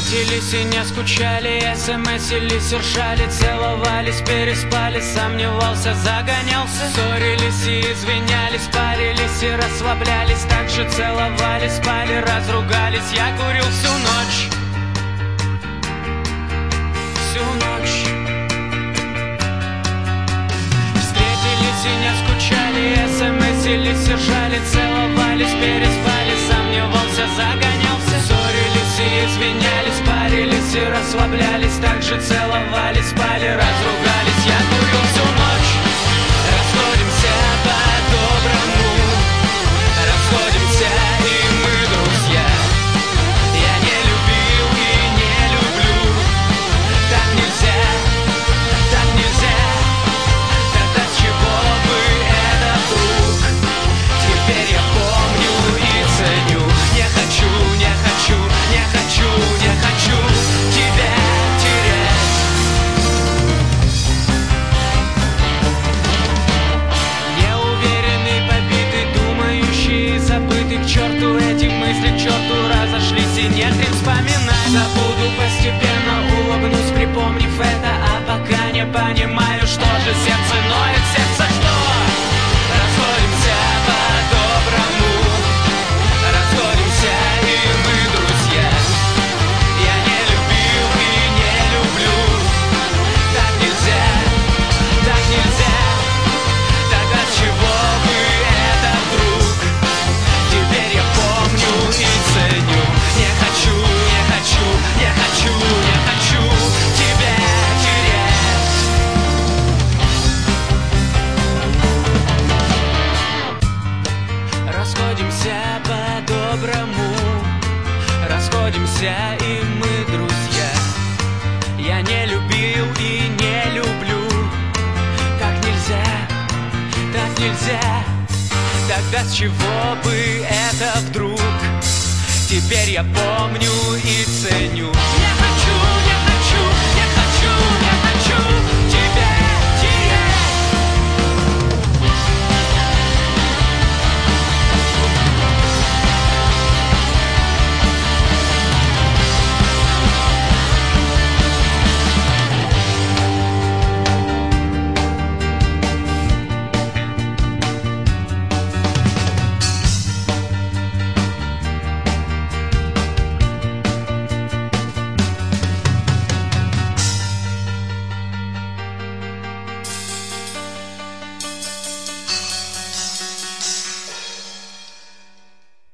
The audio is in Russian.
Встретились и не скучали, смсились, ржали, целовались, переспали, сомневался, загонялся. Ссорились и извинялись, парились и расслаблялись, также целовались, спали, разругались. Я курил всю ночь, всю ночь. Встретились и не скучали, смсились, ржали, целовались, переспали, сомневался, загонялся. Ссорились и извинялись, парились и расслаблялись, также целовались, спали, разругались. Я курил всю ночь. Расходимся по-доброму, расходимся, и мы друзья. Я не любил и не люблю. Так нельзя, так нельзя. Тогда с чего бы это вдруг? Теперь я помню и ценю. Не хочу, не хочу, не хочу, не хочу тебя терять. Неуверенный, побитый, думающий, забытый, к черту эти мысли, к черту разошлись, и не хрен вспоминать. Забуду постепенно, улыбнусь, припомнив это, а пока не понимаю, что же сердце ноет, сердце что? Расходимся по-доброму, расходимся, и мы друзья. Я не любил и не люблю. Так нельзя, так нельзя. Тогда с чего бы это вдруг? Теперь я помню и ценю. Не хочу, не хочу, не хочу, не хочу тебя терять. Расходимся по-доброму, расходимся, и мы друзья. Я не любил и не люблю. Так нельзя, так нельзя. Тогда с чего бы это вдруг? Теперь я помню и ценю.